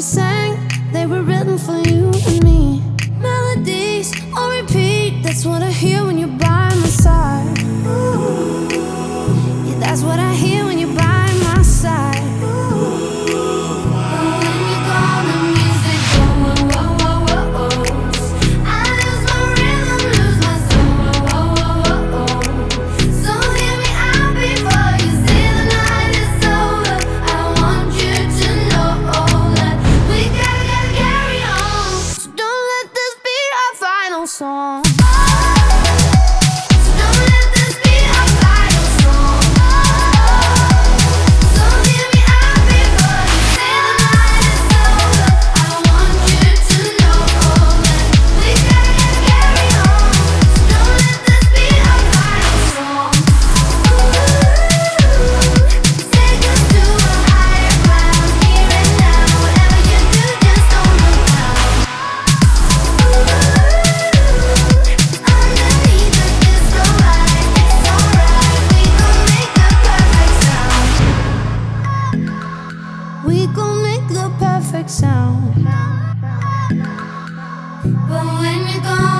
sang, they were written for you and me. Melodies on repeat, that's what I hear when you're by my side. Yeah, that's what I hear when you're by my side. Song. We gon' make the perfect sound. But when you're gone